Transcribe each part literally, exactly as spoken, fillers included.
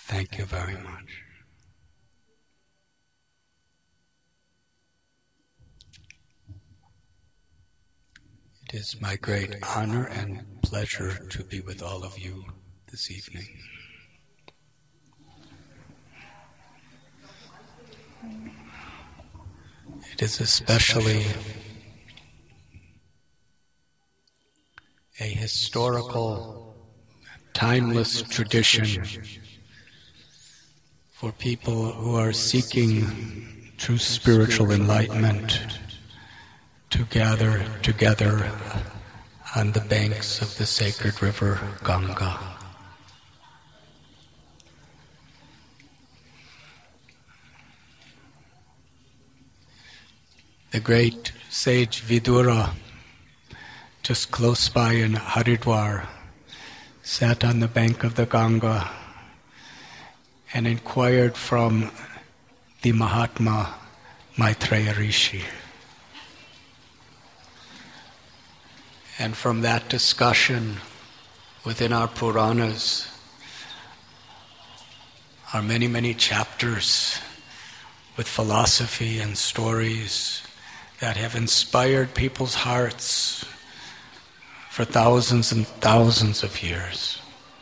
Thank you very much. It is my great honor and pleasure to be with all of you this evening. It is especially a historical, timeless tradition for people who are seeking true spiritual enlightenment to gather together on the banks of the sacred river Ganga. The great sage Vidura, just close by in Haridwar, sat on the bank of the Ganga and inquired from the Mahatma Maitreya Rishi. And from that discussion within our Puranas are many, many chapters with philosophy and stories that have inspired people's hearts for thousands and thousands of years.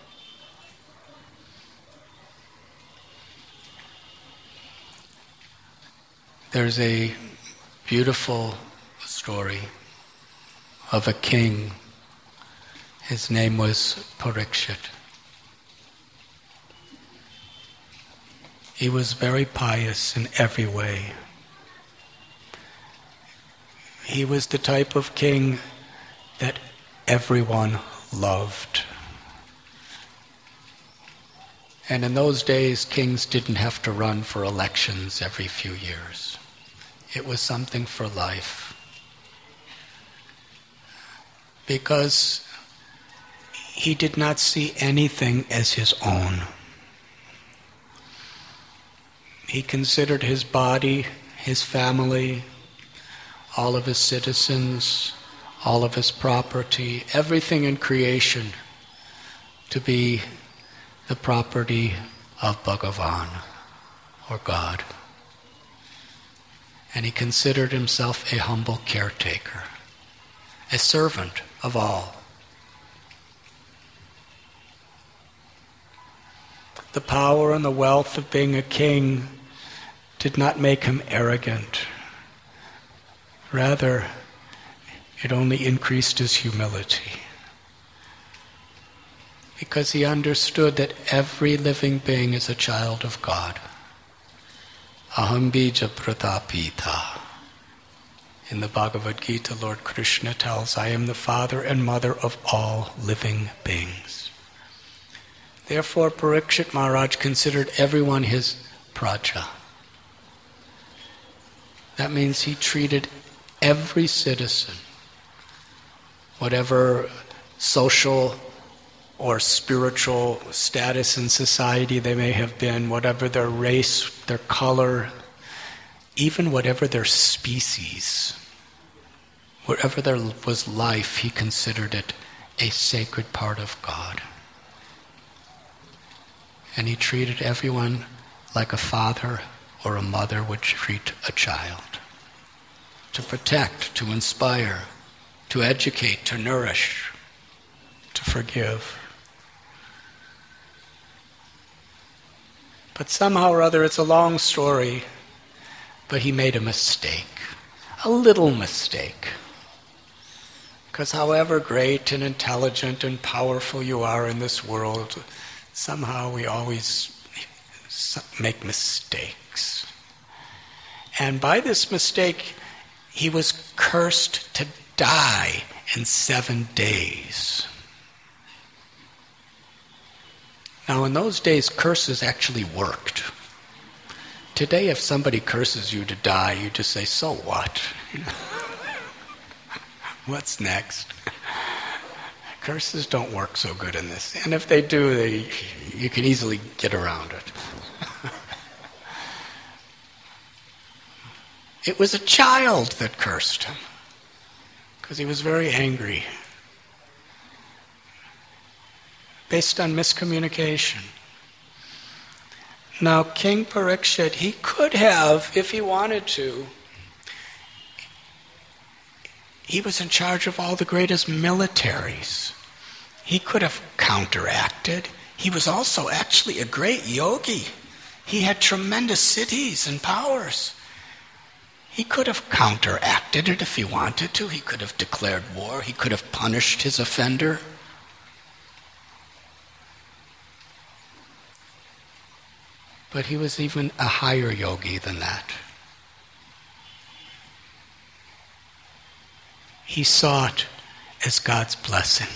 There's a beautiful story of a king. His name was Parikshit. He was very pious in every way. He was the type of king that everyone loved. And in those days, kings didn't have to run for elections every few years. It was something for life. Because he did not see anything as his own. He considered his body, his family, all of his citizens, all of his property, everything in creation to be the property of Bhagavan, or God. And he considered himself a humble caretaker, a servant of all. The power and the wealth of being a king did not make him arrogant. Rather, it only increased his humility. Because he understood that every living being is a child of God. Aham bija pratapita. In the Bhagavad Gita, Lord Krishna tells, I am the father and mother of all living beings. Therefore, Parikshit Maharaj considered everyone his praja. That means he treated every citizen, whatever social or spiritual status in society they may have been, whatever their race, their color, even whatever their species, wherever there was life, he considered it a sacred part of God. And he treated everyone like a father or a mother would treat a child. To protect, to inspire, to educate, to nourish, to forgive. But somehow or other, it's a long story, but he made a mistake, a little mistake. Because however great and intelligent and powerful you are in this world, somehow we always make mistakes. And by this mistake, he was cursed to die in seven days. Now, in those days, curses actually worked. Today, if somebody curses you to die, you just say, so what? What's next? Curses don't work so good in this. And if they do, they, you can easily get around it. It was a child that cursed him, because he was very angry, based on miscommunication. Now, King Parikshit, he could have, if he wanted to, he was in charge of all the greatest militaries. He could have counteracted. He was also actually a great yogi. He had tremendous siddhis and powers. He could have counteracted it if he wanted to. He could have declared war. He could have punished his offender. But he was even a higher yogi than that. He saw it as God's blessing.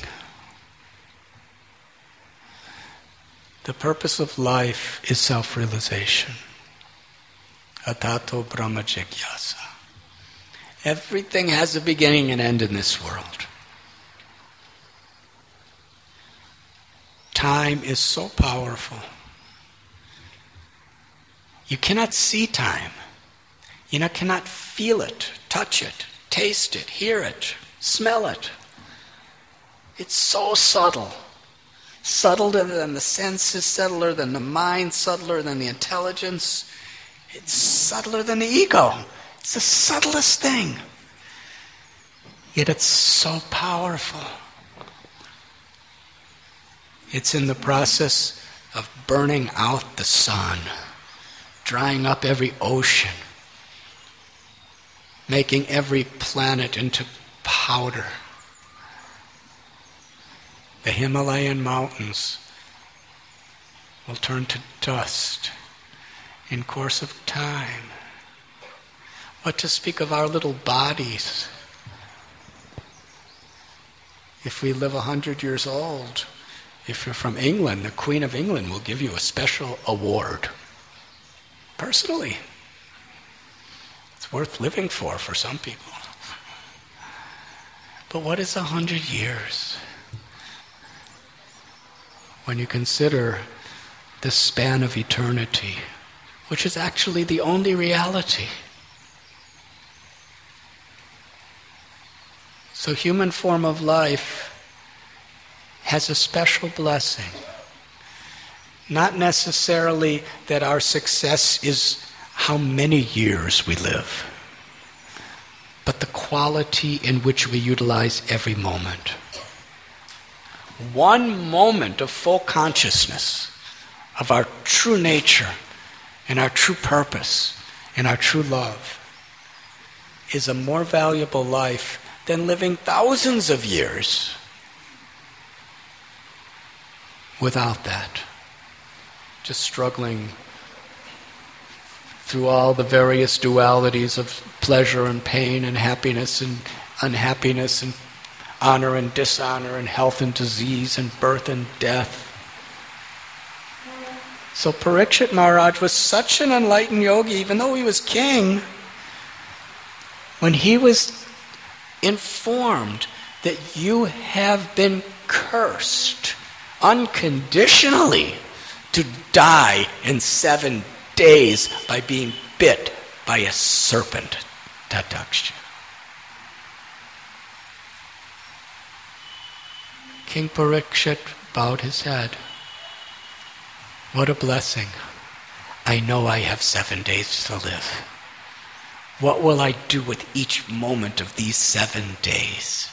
The purpose of life is self-realization. Atato Brahma Jigyasa. Everything has a beginning and end in this world. Time is so powerful. You cannot see time. You know, cannot feel it, touch it, taste it, hear it, smell it. It's so subtle. Subtler than the senses, subtler than the mind, subtler than the intelligence. It's subtler than the ego. It's the subtlest thing. Yet it's so powerful. It's in the process of burning out the sun, drying up every ocean, making every planet into powder. The Himalayan mountains will turn to dust in course of time. What to speak of our little bodies? If we live a hundred years old, if you're from England, the Queen of England will give you a special award. Personally. It's worth living for, for some people. But what is a hundred years? When you consider the span of eternity, which is actually the only reality. So human form of life has a special blessing. Not necessarily that our success is how many years we live, but the quality in which we utilize every moment. One moment of full consciousness of our true nature and our true purpose and our true love is a more valuable life than living thousands of years without that. Just struggling through all the various dualities of pleasure and pain and happiness and unhappiness and honor and dishonor and health and disease and birth and death. So Parikshit Maharaj was such an enlightened yogi, even though he was king, when he was informed that you have been cursed unconditionally to die in seven days by being bit by a serpent, Tataksha. King Parikshit bowed his head. What a blessing. I know I have seven days to live. What will I do with each moment of these seven days?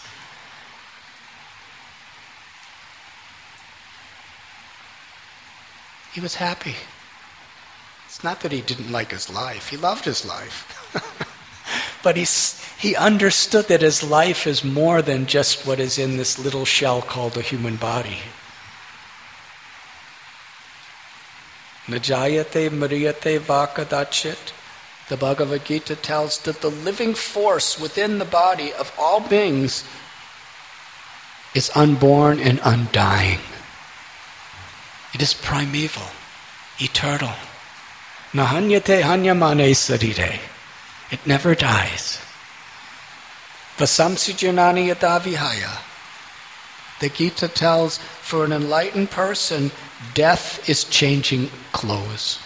He was happy. It's not that he didn't like his life. He loved his life. But he, he understood that his life is more than just what is in this little shell called a human body. Najayate mariyate vakadachit. The Bhagavad Gita tells that the living force within the body of all beings is unborn and undying. It is primeval, eternal. Nahanyate hanyamane sarire. It never dies. Vasamsi janani yata vihaya. The Gita tells for an enlightened person, death is changing clothes.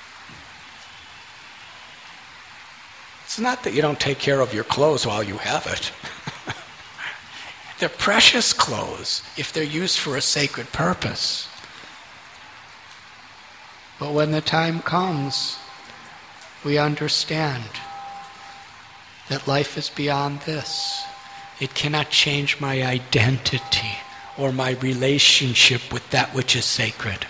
It's not that you don't take care of your clothes while you have it. They're precious clothes if they're used for a sacred purpose. But when the time comes, we understand that life is beyond this. It cannot change my identity or my relationship with that which is sacred.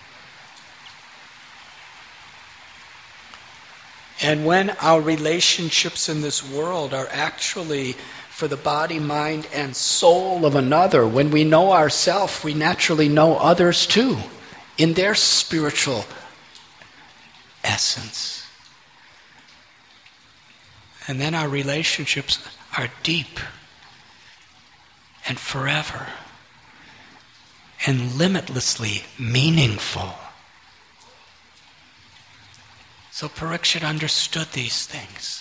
And when our relationships in this world are actually for the body, mind, and soul of another, when we know ourselves, we naturally know others too, in their spiritual essence. And then our relationships are deep and forever and limitlessly meaningful. So Parikshit understood these things.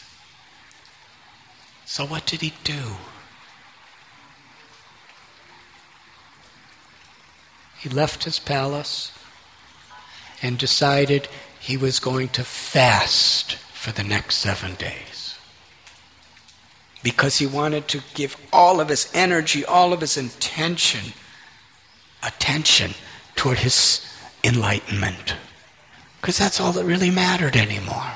So what did he do? He left his palace and decided he was going to fast for the next seven days. Because he wanted to give all of his energy, all of his intention, attention toward his enlightenment. Because that's all that really mattered anymore.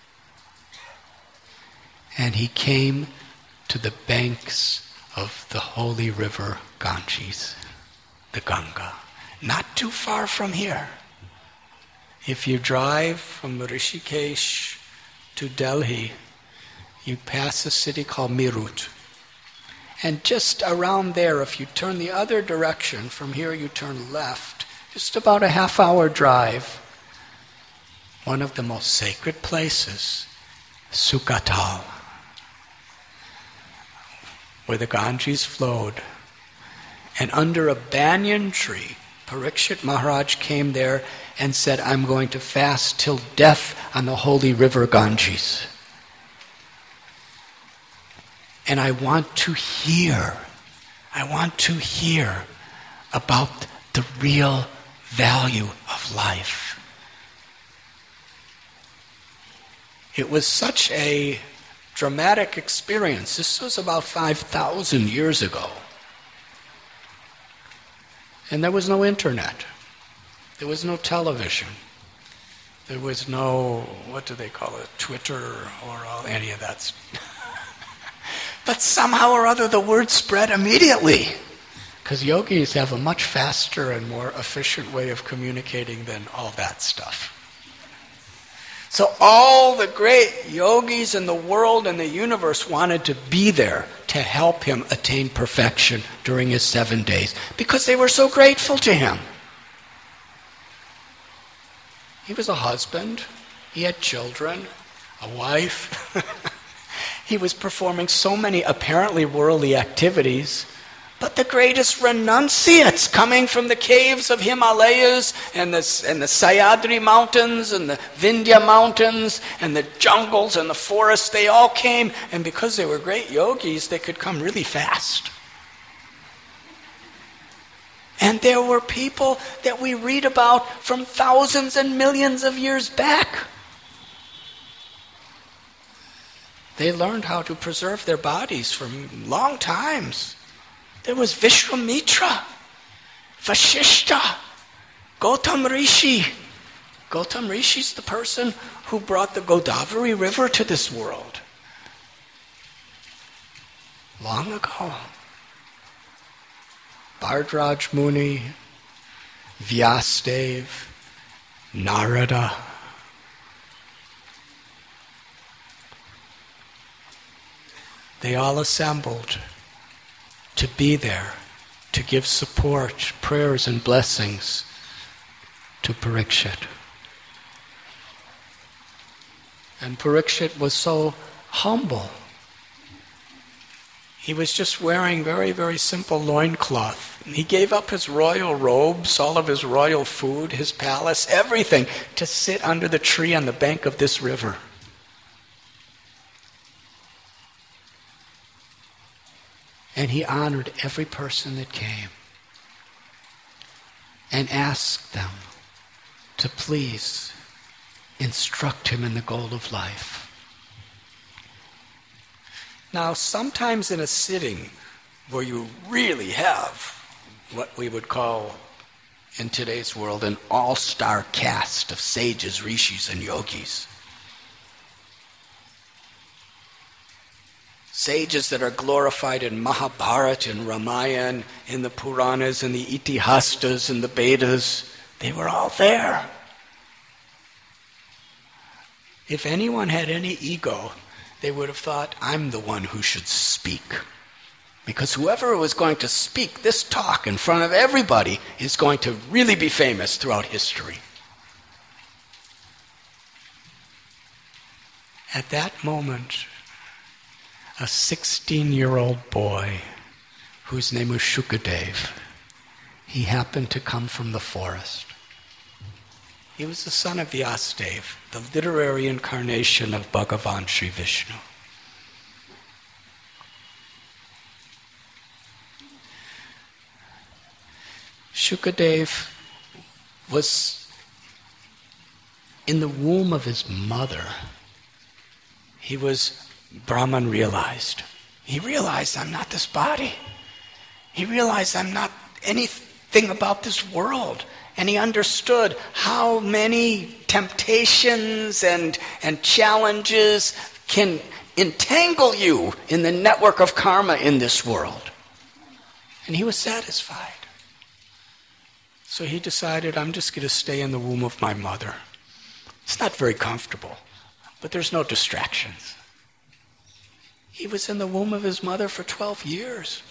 And he came to the banks of the holy river Ganges, the Ganga, not too far from here. If you drive from Rishikesh to Delhi, you pass a city called Meerut. And just around there, if you turn the other direction, from here you turn left, just about a half hour drive, one of the most sacred places, Sukhatal, where the Ganges flowed. And under a banyan tree, Parikshit Maharaj came there and said, I'm going to fast till death on the holy river Ganges. And I want to hear, I want to hear about the real value of life. It was such a dramatic experience. This was about five thousand years ago. And there was no internet. There was no television. There was no, what do they call it, Twitter or all, any of that. But somehow or other the word spread immediately. Because yogis have a much faster and more efficient way of communicating than all that stuff. So all the great yogis in the world and the universe wanted to be there to help him attain perfection during his seven days because they were so grateful to him. He was a husband. He had children, a wife. He was performing so many apparently worldly activities. But the greatest renunciates coming from the caves of Himalayas and the, and the Sayadri mountains and the Vindhya mountains and the jungles and the forests, they all came, and because they were great yogis, they could come really fast. And there were people that we read about from thousands and millions of years back. They learned how to preserve their bodies for long times. There was Vishwamitra, Vashishta, Gautam Rishi. Gautam Rishi is the person who brought the Godavari River to this world. Long ago. Bhardraj Muni, Vyasdev, Narada. They all assembled to be there, to give support, prayers and blessings to Parikshit. And Parikshit was so humble. He was just wearing very, very simple loincloth. He gave up his royal robes, all of his royal food, his palace, everything, to sit under the tree on the bank of this river. And he honored every person that came and asked them to please instruct him in the goal of life. Now, sometimes in a sitting where you really have what we would call in today's world an all-star cast of sages, rishis, and yogis. Sages that are glorified in Mahabharata and Ramayana, in the Puranas and the Itihastas and the Vedas. They were all there. If anyone had any ego, they would have thought, I'm the one who should speak. Because whoever was going to speak this talk in front of everybody is going to really be famous throughout history. At that moment, a sixteen-year-old boy, whose name was Shukadev, he happened to come from the forest. He was the son of Vyasadeva, the literary incarnation of Bhagavan Sri Vishnu. Shukadev was in the womb of his mother. He was Brahman realized. He realized, I'm not this body. He realized, I'm not anything about this world. And he understood how many temptations and, and challenges can entangle you in the network of karma in this world. And he was satisfied. So he decided, I'm just going to stay in the womb of my mother. It's not very comfortable, but there's no distractions. He was in the womb of his mother for twelve years.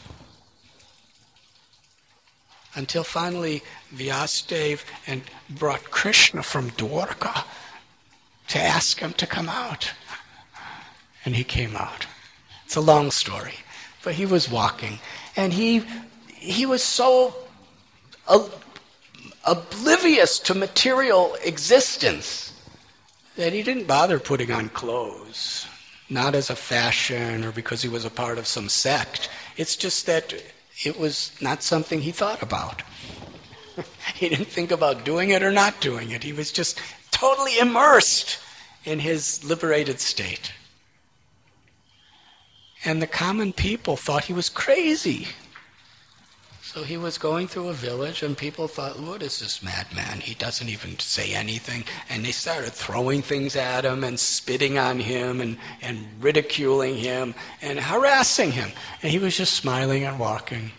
Until finally Vyasadeva and brought Krishna from Dwarka to ask him to come out. And he came out. It's a long story. But he was walking. And he he was so ob- oblivious to material existence that he didn't bother putting on clothes. Not as a fashion or because he was a part of some sect. It's just that it was not something he thought about. He didn't think about doing it or not doing it. He was just totally immersed in his liberated state. And the common people thought he was crazy. So he was going through a village and people thought, what is this madman? He doesn't even say anything. And they started throwing things at him and spitting on him and, and ridiculing him and harassing him. And he was just smiling and walking.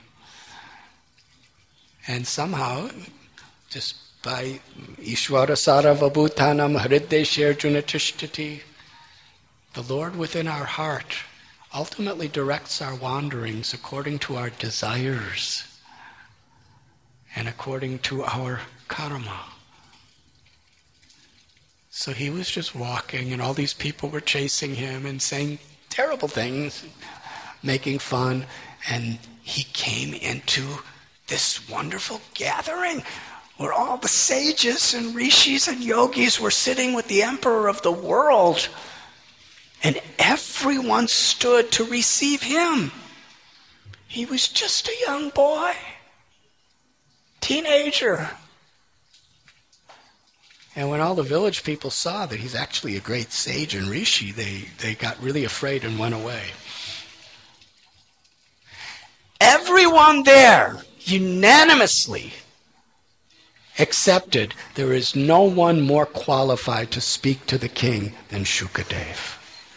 And somehow, just by Ishvara Saravabhutanam Hrideshe Arjuna Tishtati, the Lord within our heart ultimately directs our wanderings according to our desires and according to our karma. So he was just walking, and all these people were chasing him and saying terrible things, making fun, and he came into this wonderful gathering where all the sages and rishis and yogis were sitting with the emperor of the world, and everyone stood to receive him. He was just a young boy. Teenager. And when all the village people saw that he's actually a great sage and rishi, they, they got really afraid and went away. Everyone there unanimously accepted there is no one more qualified to speak to the king than Shukadev.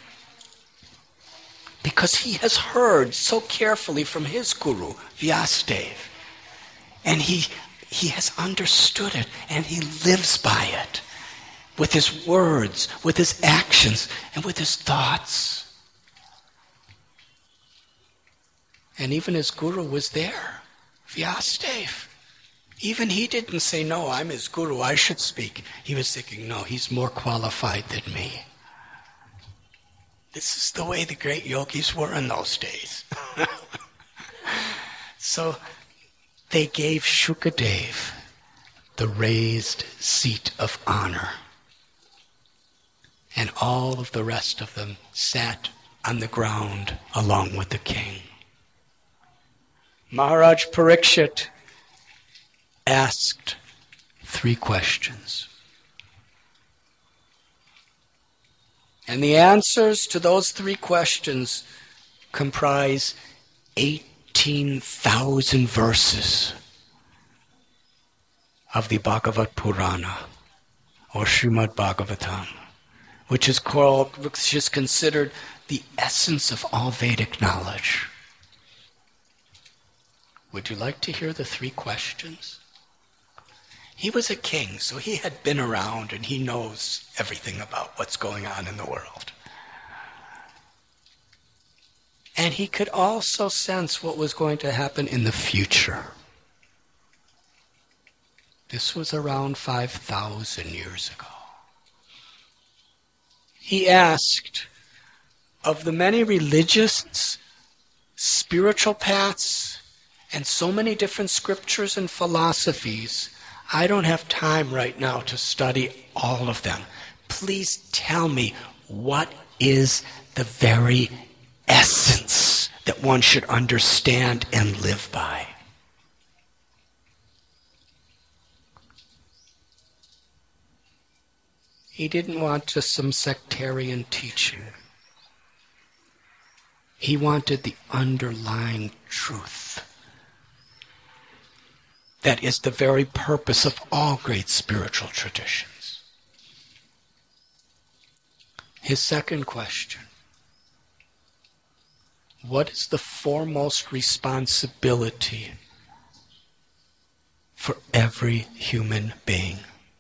Because he has heard so carefully from his guru, Vyasadeva. And he he has understood it, and he lives by it. With his words, with his actions, and with his thoughts. And even his guru was there, Vyasadeva. Even he didn't say, no, I'm his guru, I should speak. He was thinking, no, he's more qualified than me. This is the way the great yogis were in those days. So they gave Shukadev the raised seat of honor. And all of the rest of them sat on the ground along with the king. Maharaj Parikshit asked three questions. And the answers to those three questions comprise eighteen thousand verses. of the Bhagavad Purana, or Srimad Bhagavatam, which is called, which is considered the essence of all Vedic knowledge. Would you like to hear the three questions? He was a king, so he had been around and he knows everything about what's going on in the world. And he could also sense what was going to happen in the future. This was around five thousand years ago. He asked, of the many religious, spiritual paths, and so many different scriptures and philosophies, I don't have time right now to study all of them. Please tell me, what is the very essence that one should understand and live by? He didn't want just some sectarian teaching. He wanted the underlying truth. That is the very purpose of all great spiritual traditions. His second question: what is the foremost responsibility for every human being?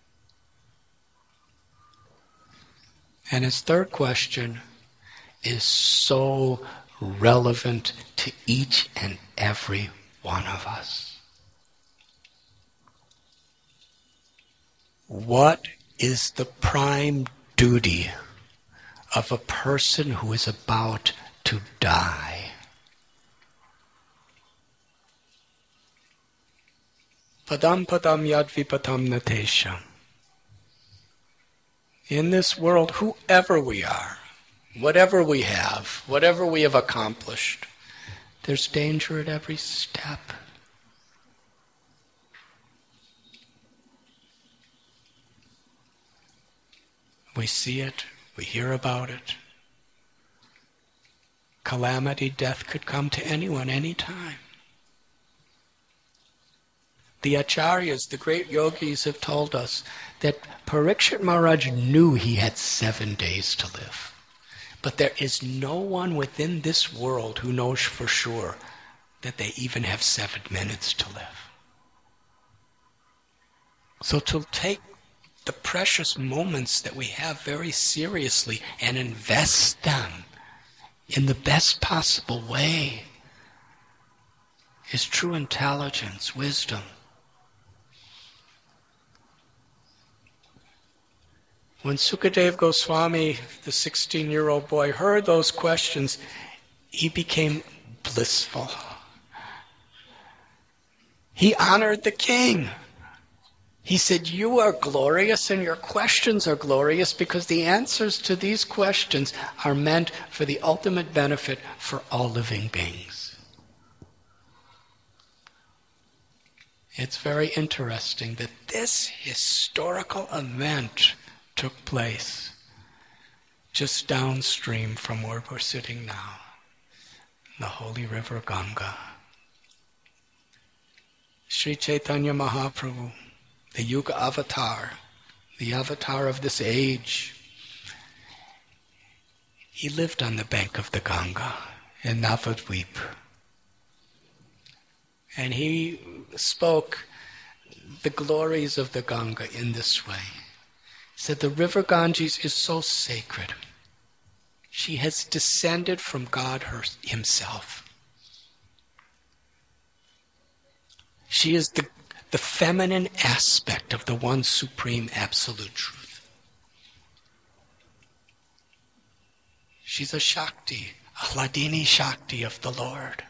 And his third question is so relevant to each and every one of us. What is the prime duty of a person who is about to die? Padam padam yad vipatam natesham. In this world, whoever we are, whatever we have, whatever we have accomplished, there's danger at every step. We see it, we hear about it. Calamity, death could come to anyone, anytime. The acharyas, the great yogis, have told us that Parikshit Maharaj knew he had seven days to live. But there is no one within this world who knows for sure that they even have seven minutes to live. So to take the precious moments that we have very seriously and invest them in the best possible way is true intelligence, wisdom. When Sukadeva Goswami, the sixteen-year-old boy, heard those questions, he became blissful. He honored the king. He said, you are glorious and your questions are glorious because the answers to these questions are meant for the ultimate benefit for all living beings. It's very interesting that this historical event took place just downstream from where we're sitting now, the holy river Ganga. Sri Chaitanya Mahaprabhu, the Yuga avatar, the avatar of this age, he lived on the bank of the Ganga in Navadvip. And he spoke the glories of the Ganga in this way. He said, the river Ganges is so sacred. She has descended from God her, himself. She is the, the feminine aspect of the one supreme absolute truth. She's a Shakti, a Hladini Shakti of the Lord.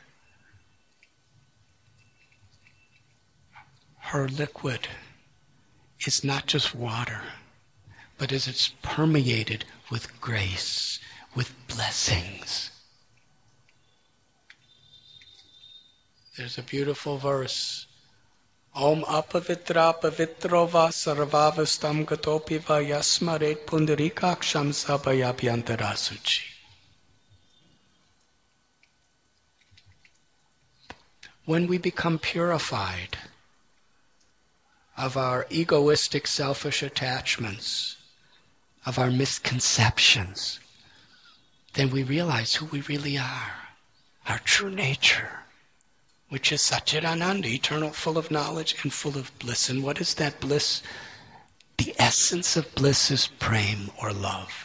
Her liquid is not just water, but as it's permeated with grace, with blessings. There's a beautiful verse. Om apavitra pavitrova sarvavastam gatopiva yasmaret pundarikaksham sabayabhyantarasuchi. When we become purified, of our egoistic, selfish attachments, of our misconceptions, then we realize who we really are, our true nature, which is Satchidananda, eternal, full of knowledge and full of bliss. And what is that bliss? The essence of bliss is prem, or love.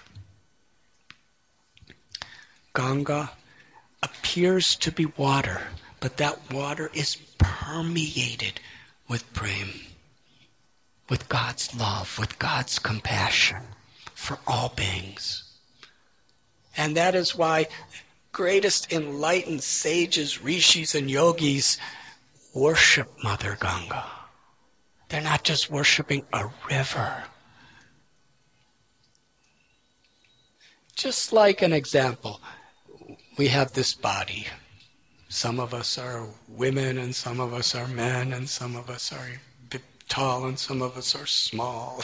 Ganga appears to be water, but that water is permeated with prem, with God's love, with God's compassion for all beings. And that is why greatest enlightened sages, rishis, and yogis worship Mother Ganga. They're not just worshiping a river. Just like an example, we have this body. Some of us are women, and some of us are men, and some of us are a bit tall, and some of us are small.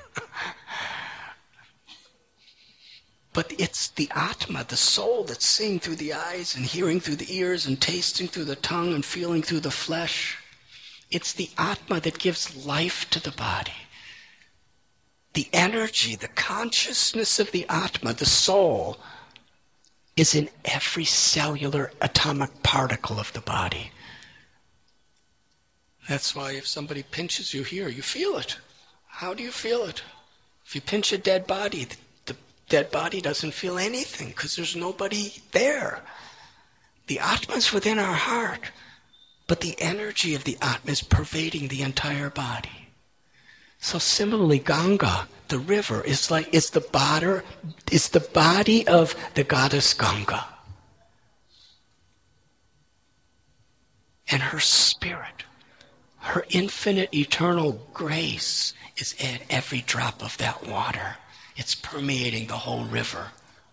But it's the Atma, the soul, that's seeing through the eyes and hearing through the ears and tasting through the tongue and feeling through the flesh. It's the Atma that gives life to the body. The energy, the consciousness of the Atma, the soul, is in every cellular atomic particle of the body. That's why if somebody pinches you here, you feel it. How do you feel it? If you pinch a dead body, the dead body doesn't feel anything because there's nobody there. The Atma is within our heart, but the energy of the Atma is pervading the entire body. So similarly, Ganga, the river, is like is the body, is the body of the goddess Ganga. And her spirit, her infinite eternal grace is in every drop of that water. It's permeating the whole river.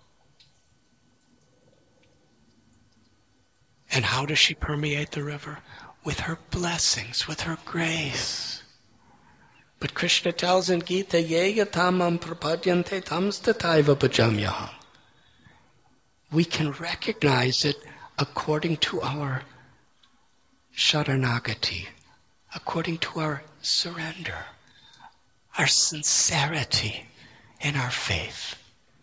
And how does she permeate the river? With her blessings, with her grace. But Krishna tells in Gita, Yega tamam prapadyante tamstataiva bhajamyaham. We can recognize it according to our sharanagati, according to our surrender, our sincerity in our faith.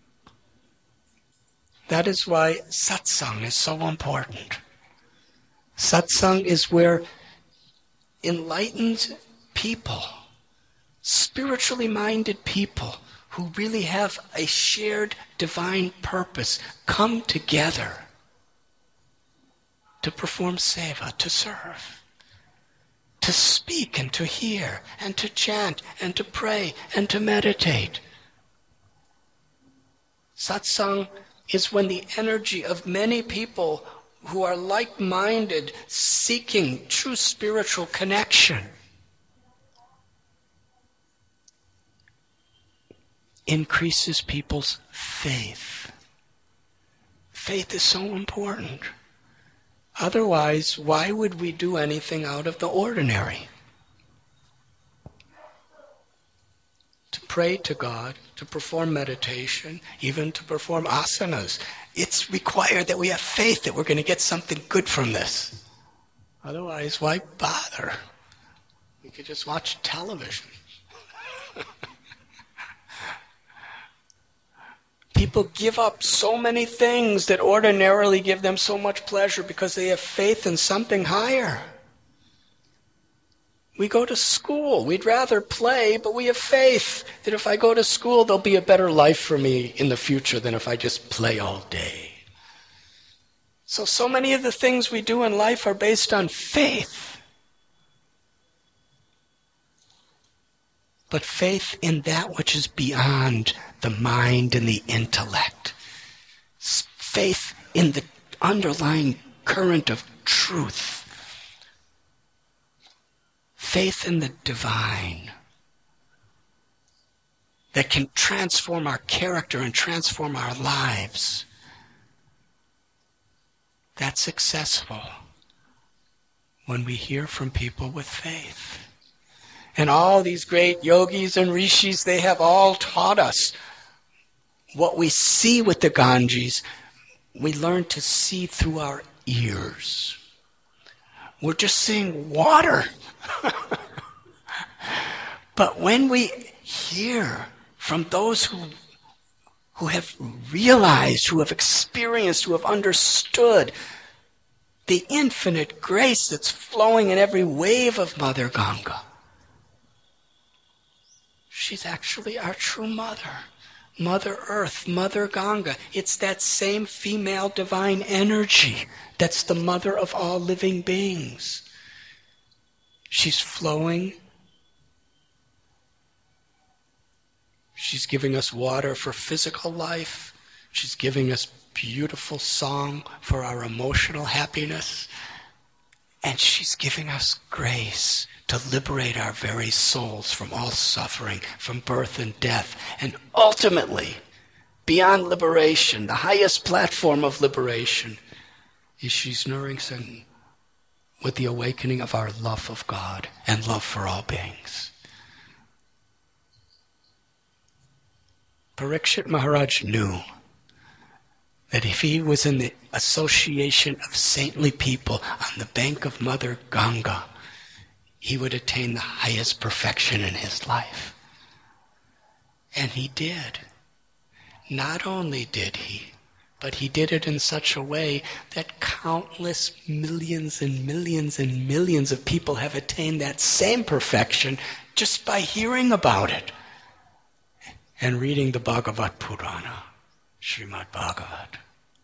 That is why satsang is so important. Satsang is where enlightened people, spiritually minded people who really have a shared divine purpose come together to perform seva, to serve, to speak and to hear, and to chant, and to pray, and to meditate. Satsang is when the energy of many people who are like-minded, seeking true spiritual connection, increases people's faith. Faith is so important. Otherwise, why would we do anything out of the ordinary? To pray to God, to perform meditation, even to perform asanas, it's required that we have faith that we're going to get something good from this. Otherwise, why bother? We could just watch television. People give up so many things that ordinarily give them so much pleasure because they have faith in something higher. We go to school. We'd rather play, but we have faith that if I go to school, there'll be a better life for me in the future than if I just play all day. So, so many of the things we do in life are based on faith. But faith in that which is beyond the mind and the intellect. Faith in the underlying current of truth. Faith in the divine that can transform our character and transform our lives. That's successful when we hear from people with faith. And all these great yogis and rishis, they have all taught us what we see with the Ganges. We learn to see through our ears. We're just seeing water. But when we hear from those who, who have realized, who have experienced, who have understood the infinite grace that's flowing in every wave of Mother Ganga, she's actually our true mother. Mother Earth, Mother Ganga. It's that same female divine energy that's the mother of all living beings. She's flowing. She's giving us water for physical life. She's giving us beautiful song for our emotional happiness. And she's giving us grace to liberate our very souls from all suffering, from birth and death. And ultimately, beyond liberation, the highest platform of liberation, is she's nourishing with the awakening of our love of God and love for all beings. Parikshit Maharaj knew that if he was in the association of saintly people on the bank of Mother Ganga, he would attain the highest perfection in his life. And he did. Not only did he, but he did it in such a way that countless millions and millions and millions of people have attained that same perfection just by hearing about it and reading the Bhagavad Purana, Srimad Bhagavat.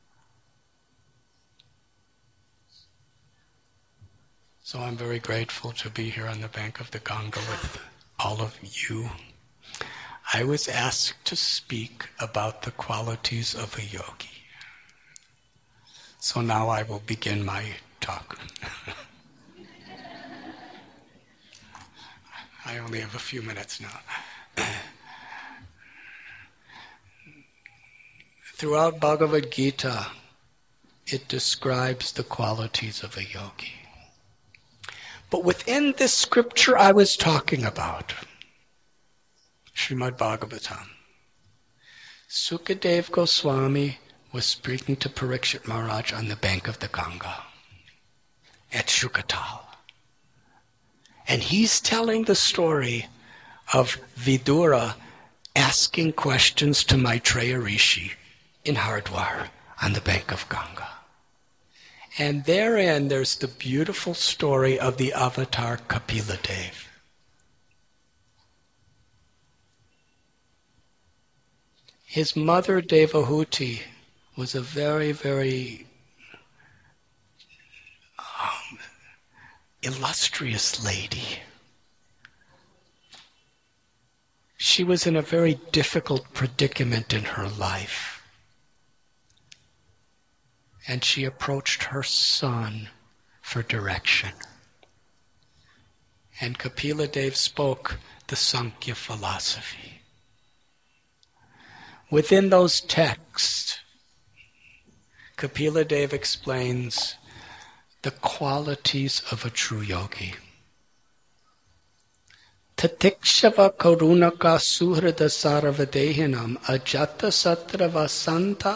So I'm very grateful to be here on the bank of the Ganga with all of you. I was asked to speak about the qualities of a yogi. So now I will begin my talk. I only have a few minutes now. Throughout Bhagavad Gita, it describes the qualities of a yogi. But within this scripture I was talking about, Srimad Bhagavatam, Sukadev Goswami was speaking to Parikshit Maharaj on the bank of the Ganga at Shukatal. And he's telling the story of Vidura asking questions to Maitreya Rishi in Hardwar on the bank of Ganga. And therein there's the beautiful story of the avatar Kapila Dev. His mother Devahuti was a very, very um, illustrious lady. She was in a very difficult predicament in her life. And she approached her son for direction. And Kapila Dev spoke the Sankhya philosophy. Within those texts, Kapila Dev explains the qualities of a true yogi. Tatikshava karunaka suhrada sarvadehinam ajata satrava santa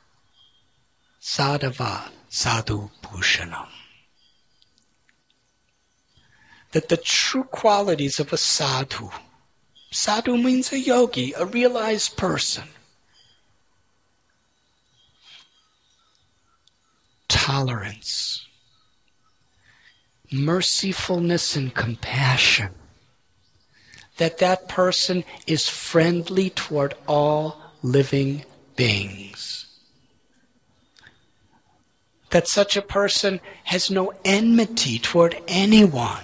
sadhava sadhu bhushanam. That the true qualities of a sadhu, sadhu means a yogi, a realized person. Tolerance, mercifulness and compassion. That that person is friendly toward all living beings. That such a person has no enmity toward anyone.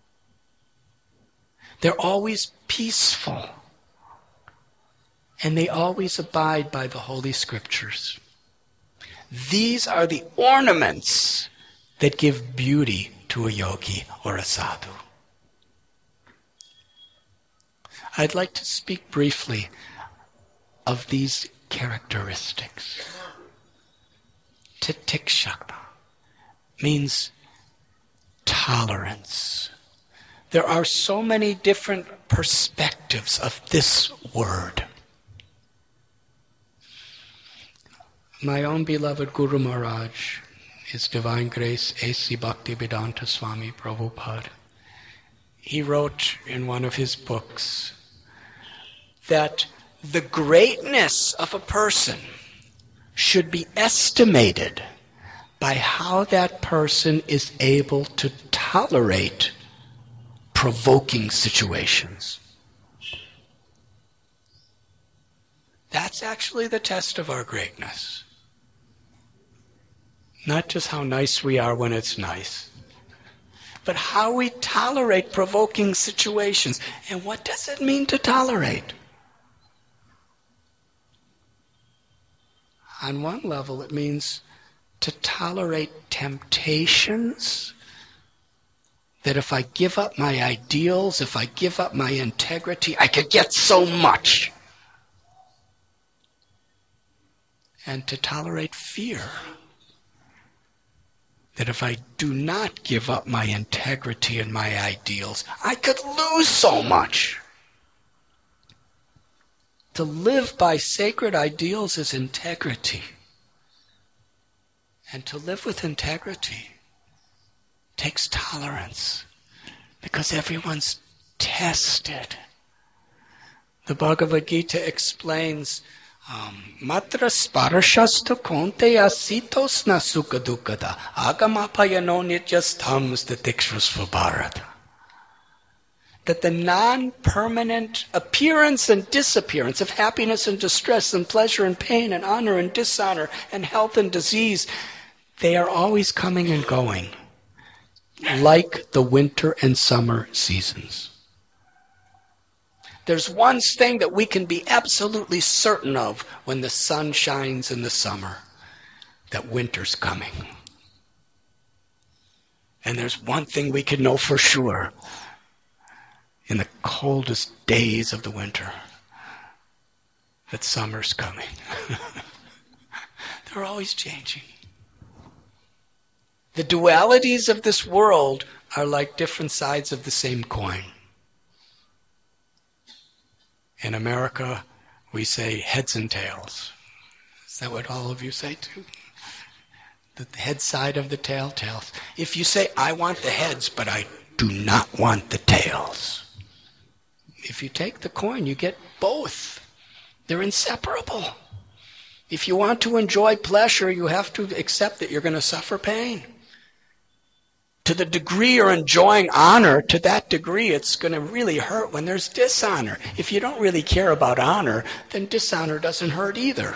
They're always peaceful. And they always abide by the Holy Scriptures. These are the ornaments that give beauty to a yogi or a sadhu. I'd like to speak briefly of these characteristics. Titikshava means tolerance. There are so many different perspectives of this word. My own beloved Guru Maharaj, His Divine Grace A C Bhaktivedanta Swami Prabhupada, he wrote in one of his books that the greatness of a person should be estimated by how that person is able to tolerate provoking situations. That's actually the test of our greatness. Not just how nice we are when it's nice, but how we tolerate provoking situations. And what does it mean to tolerate? On one level, it means to tolerate temptations, that if I give up my ideals, if I give up my integrity, I could get so much. And to tolerate fear, that if I do not give up my integrity and my ideals, I could lose so much. To live by sacred ideals is integrity. And to live with integrity takes tolerance, because everyone's tested. The Bhagavad Gita explains, Matra sparashastu konteya sitos na sukha dukkada agamapayano nityasthams titikshvasva bharata. That the non-permanent appearance and disappearance of happiness and distress and pleasure and pain and honor and dishonor and health and disease, they are always coming and going, like the winter and summer seasons. There's one thing that we can be absolutely certain of when the sun shines in the summer, that winter's coming. And there's one thing we can know for sure in the coldest days of the winter, that summer's coming. They're always changing. The dualities of this world are like different sides of the same coin. In America, we say heads and tails. Is that what all of you say too? The head side of the tail, tails. If you say, I want the heads, but I do not want the tails. If you take the coin, you get both. They're inseparable. If you want to enjoy pleasure, you have to accept that you're going to suffer pain. To the degree you're enjoying honor, to that degree it's going to really hurt when there's dishonor. If you don't really care about honor, then dishonor doesn't hurt either.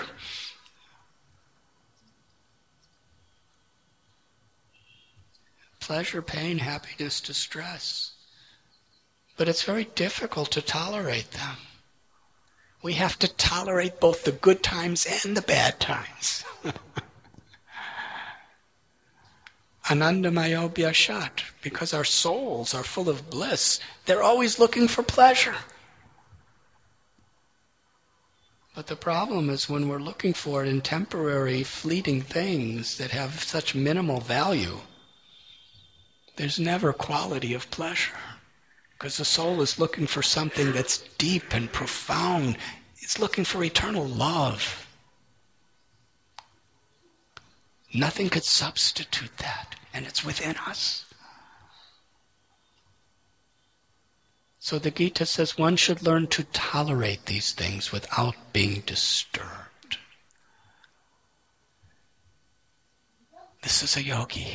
Pleasure, pain, happiness, distress. But it's very difficult to tolerate them. We have to tolerate both the good times and the bad times. Anandamayo Bhyashat, because our souls are full of bliss, they're always looking for pleasure. But the problem is when we're looking for it in temporary, fleeting things that have such minimal value, there's never quality of pleasure. Because the soul is looking for something that's deep and profound. It's looking for eternal love. Nothing could substitute that, and it's within us. So the Gita says one should learn to tolerate these things without being disturbed. This is a yogi.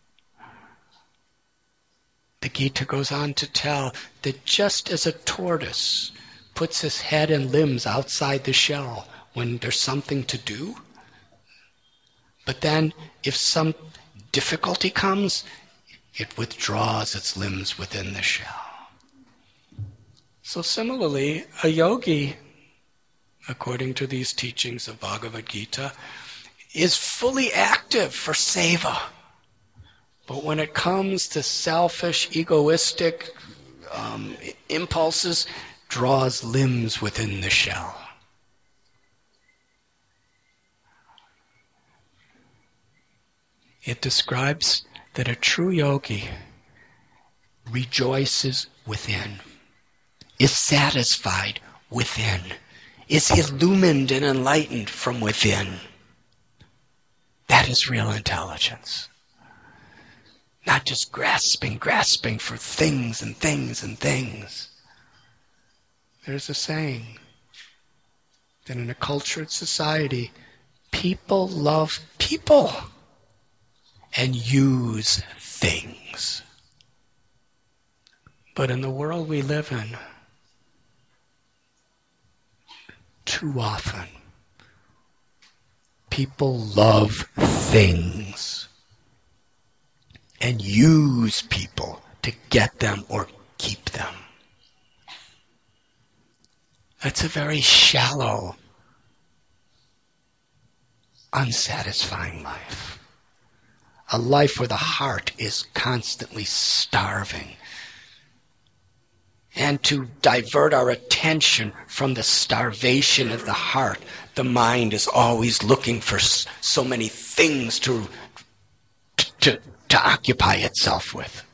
The Gita goes on to tell that just as a tortoise puts his head and limbs outside the shell when there's something to do, but then if some difficulty comes, it withdraws its limbs within the shell. So similarly, a yogi, according to these teachings of Bhagavad Gita, is fully active for seva. But when it comes to selfish, egoistic um, impulses, draws limbs within the shell. It describes that a true yogi rejoices within, is satisfied within, is illumined and enlightened from within. That is real intelligence. Not just grasping, grasping for things and things and things. There's a saying that in a cultured society, people love people and use things. But in the world we live in, too often, people love things and use people to get them or keep them. That's a very shallow, unsatisfying life. A life where the heart is constantly starving. And to divert our attention from the starvation of the heart, the mind is always looking for so many things to, to, to occupy itself with.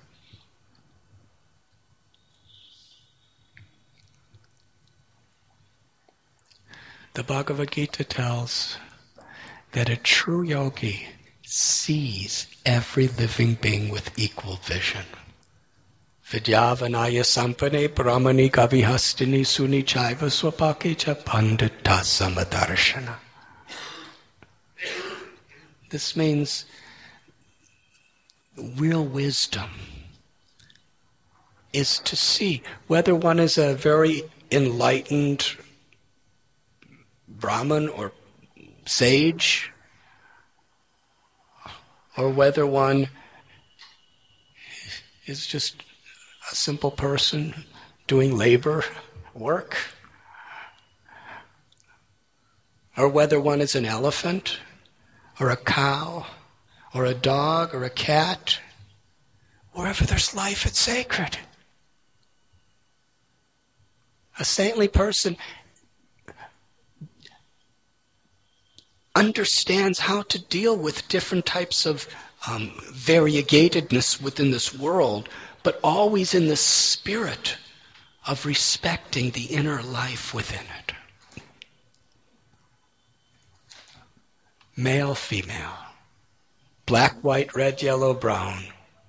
The Bhagavad Gita tells that a true yogi sees every living being with equal vision. Vidyavanaya sampane brahmani kavihastini suni chaiva swapake cha pandita samadarshana. This means real wisdom is to see whether one is a very enlightened Brahmin or sage, or whether one is just a simple person doing labor work, or whether one is an elephant, or a cow, or a dog, or a cat. Wherever there's life, it's sacred. A saintly person understands how to deal with different types of um, variegatedness within this world, but always in the spirit of respecting the inner life within it. Male, female, black, white, red, yellow, brown,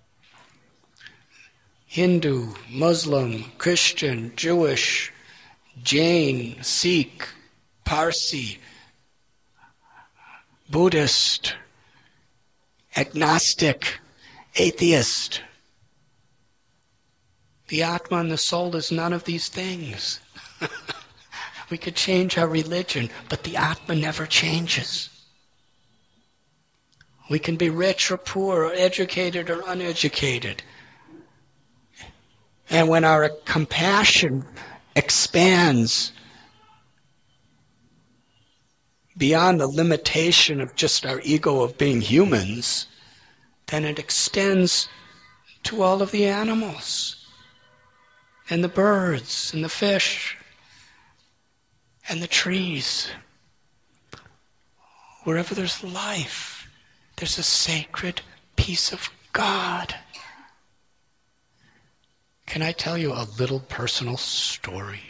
Hindu, Muslim, Christian, Jewish, Jain, Sikh, Parsi, Buddhist, agnostic, atheist. The Atma and the soul is none of these things. We could change our religion, but the Atma never changes. We can be rich or poor, or educated or uneducated. And when our compassion expands beyond the limitation of just our ego of being humans, then it extends to all of the animals, and the birds, and the fish, and the trees. Wherever there's life, there's a sacred piece of God. Can I tell you a little personal story?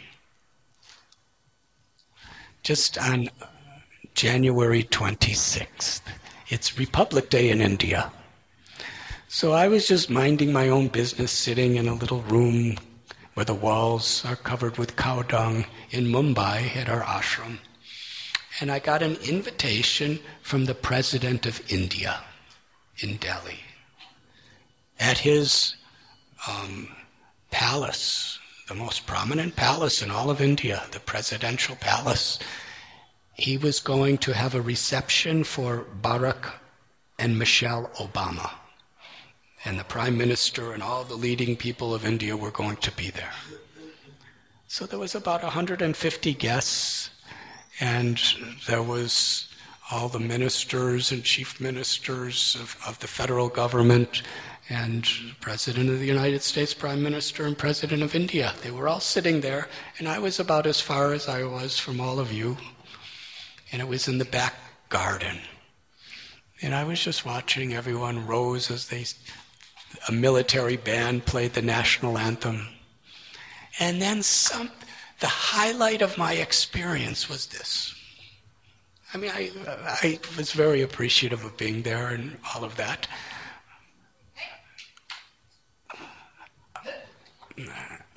Just on January twenty-sixth. It's Republic Day in India. So I was just minding my own business, sitting in a little room where the walls are covered with cow dung in Mumbai at our ashram. And I got an invitation from the President of India in Delhi. At his um, palace, the most prominent palace in all of India, the Presidential Palace, he was going to have a reception for Barack and Michelle Obama. And the Prime Minister and all the leading people of India were going to be there. So there was about one hundred fifty guests, and there was all the ministers and chief ministers of, of the federal government, and President of the United States, Prime Minister, and President of India. They were all sitting there, and I was about as far as I was from all of you. And it was in the back garden. And I was just watching everyone rose as they, a military band played the national anthem. And then some, the highlight of my experience was this. I mean, I, I was very appreciative of being there and all of that.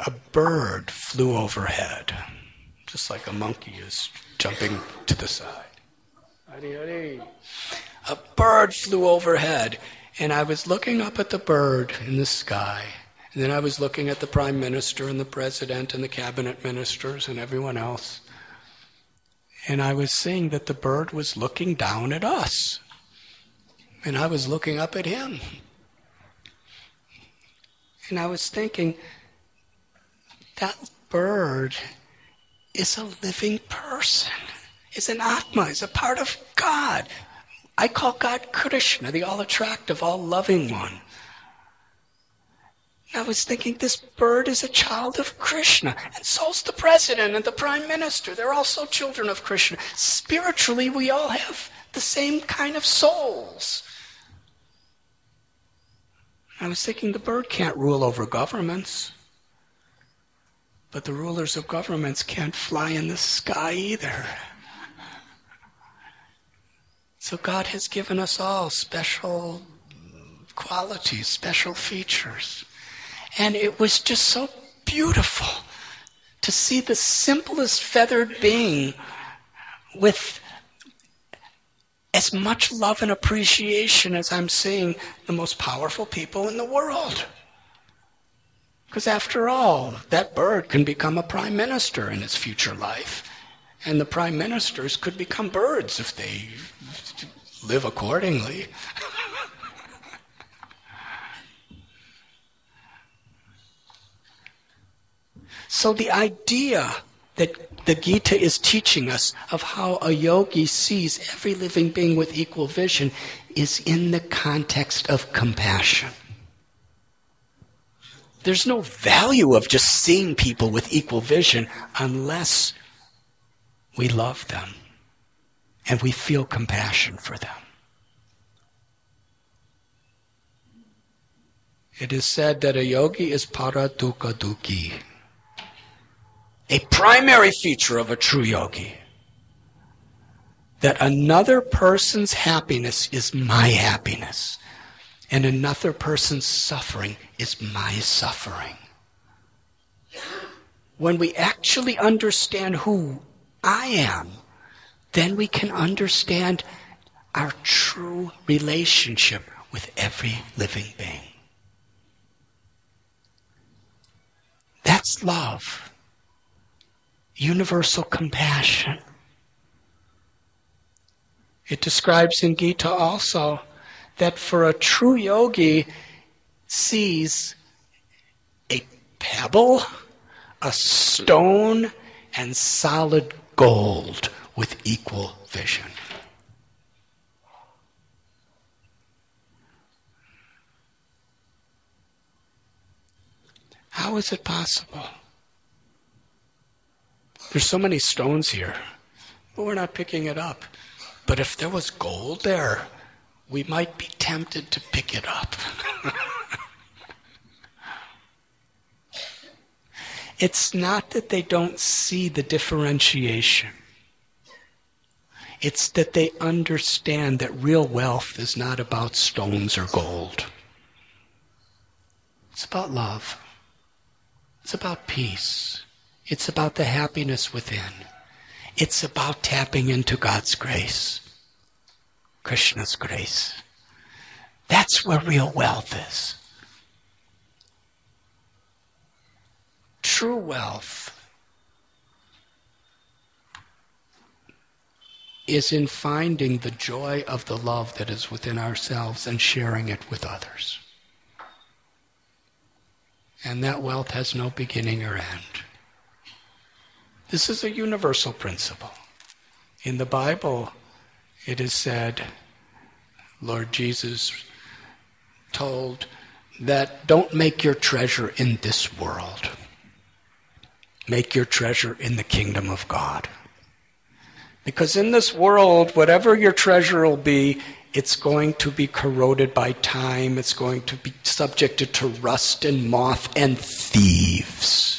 a bird flew overhead, just like a monkey is jumping to the side. Hurry, hurry. A bird flew overhead, and I was looking up at the bird in the sky, and then I was looking at the Prime Minister and the President and the cabinet ministers and everyone else, and I was seeing that the bird was looking down at us, and I was looking up at him. And I was thinking, that bird is a living person, is an Atma, is a part of God. I call God Krishna, the all-attractive, all-loving one. And I was thinking, this bird is a child of Krishna, and so's the president and the prime minister. They're also children of Krishna. Spiritually, we all have the same kind of souls. I was thinking, the bird can't rule over governments, but the rulers of governments can't fly in the sky either. So God has given us all special qualities, special features. And it was just so beautiful to see the simplest feathered being with as much love and appreciation as I'm seeing the most powerful people in the world. Because after all, that bird can become a prime minister in its future life. And the prime ministers could become birds if they live accordingly. So the idea that the Gita is teaching us of how a yogi sees every living being with equal vision is in the context of compassion. There's no value of just seeing people with equal vision unless we love them and we feel compassion for them. It is said that a yogi is paradukkha dukhi. A primary feature of a true yogi, that another person's happiness is my happiness, and another person's suffering is my suffering. When we actually understand who I am, then we can understand our true relationship with every living being. That's love. Universal compassion. It describes in Gita also that for a true yogi sees a pebble, a stone, and solid gold with equal vision. How is it possible? There's so many stones here, but we're not picking it up. But if there was gold there, we might be tempted to pick it up. It's not that they don't see the differentiation. It's that they understand that real wealth is not about stones or gold. It's about love. It's about peace. It's about the happiness within. It's about tapping into God's grace, Krishna's grace. That's where real wealth is. True wealth is in finding the joy of the love that is within ourselves and sharing it with others. And that wealth has no beginning or end. This is a universal principle. In the Bible, it is said, Lord Jesus told that don't make your treasure in this world. Make your treasure in the kingdom of God. Because in this world, whatever your treasure will be, it's going to be corroded by time. It's going to be subjected to rust and moth and thieves.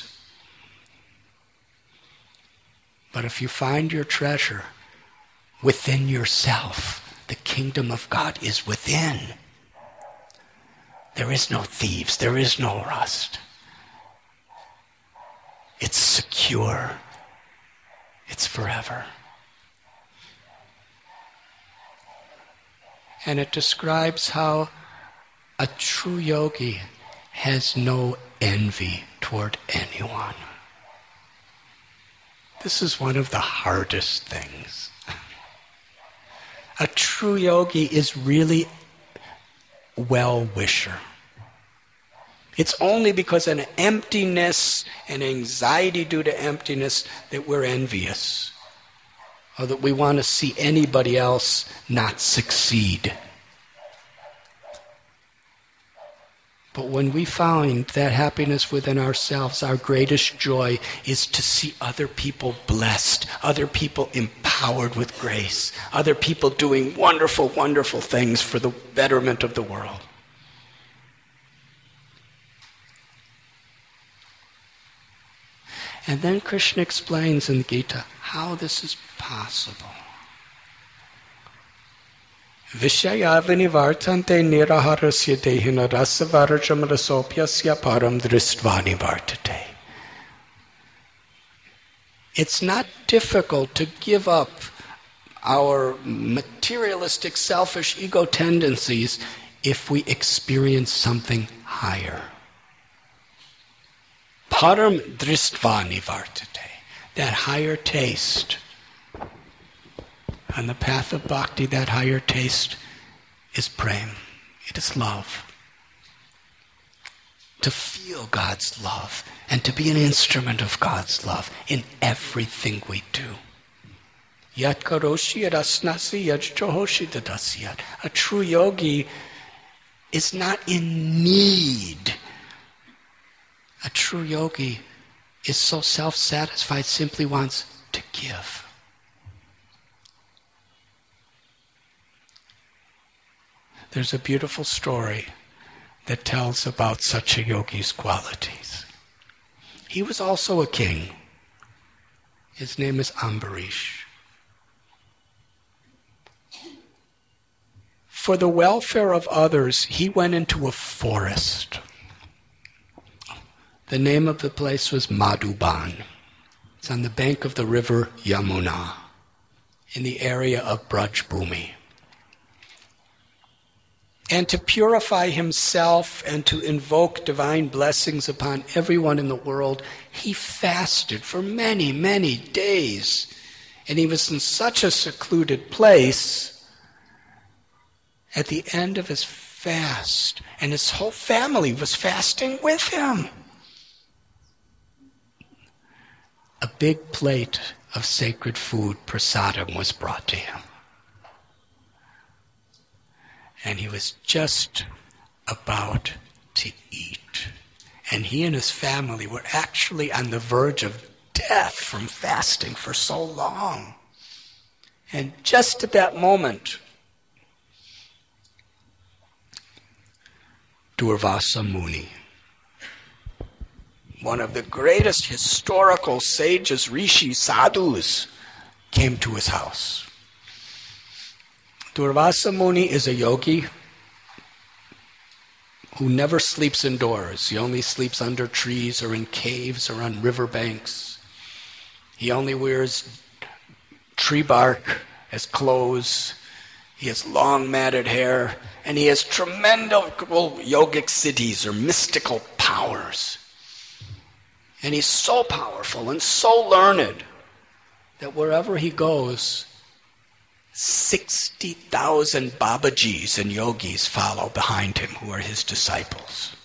But if you find your treasure within yourself, the kingdom of God is within. There is no thieves. There is no rust. It's secure. It's forever. And it describes how a true yogi has no envy toward anyone. This is one of the hardest things. A true yogi is really well-wisher. It's only because of an emptiness and anxiety due to emptiness that we're envious, or that we want to see anybody else not succeed. But when we find that happiness within ourselves, our greatest joy is to see other people blessed, other people empowered with grace, other people doing wonderful, wonderful things for the betterment of the world. And then Krishna explains in the Gita how this is possible. Vishayavinivartante niraharasya dehina rasavarajam rasopyasya param dristvani vartate. It's not difficult to give up our materialistic, selfish ego tendencies if we experience something higher. Param dristvani vartate. That higher taste. On the path of bhakti, that higher taste is prem. It is love. To feel God's love and to be an instrument of God's love in everything we do. Yat karoshi yat asnasi yat johoshi dadasyat. A true yogi is not in need. A true yogi is so self-satisfied, simply wants to give. There's a beautiful story that tells about such a yogi's qualities. He was also a king. His name is Ambarish. For the welfare of others, he went into a forest. The name of the place was Madhuban. It's on the bank of the river Yamuna, in the area of Braj Bhumi. And to purify himself and to invoke divine blessings upon everyone in the world, he fasted for many, many days. And he was in such a secluded place at the end of his fast, and his whole family was fasting with him. A big plate of sacred food, prasadam, was brought to him. And he was just about to eat. And he and his family were actually on the verge of death from fasting for so long. And just at that moment, Durvasa Muni, one of the greatest historical sages, rishis, sadhus, came to his house. Durvasa Muni is a yogi who never sleeps indoors. He only sleeps under trees or in caves or on riverbanks. He only wears tree bark as clothes. He has long matted hair, and he has tremendous yogic siddhis or mystical powers. And he's so powerful and so learned that wherever he goes, sixty thousand Babajis and yogis follow behind him who are his disciples.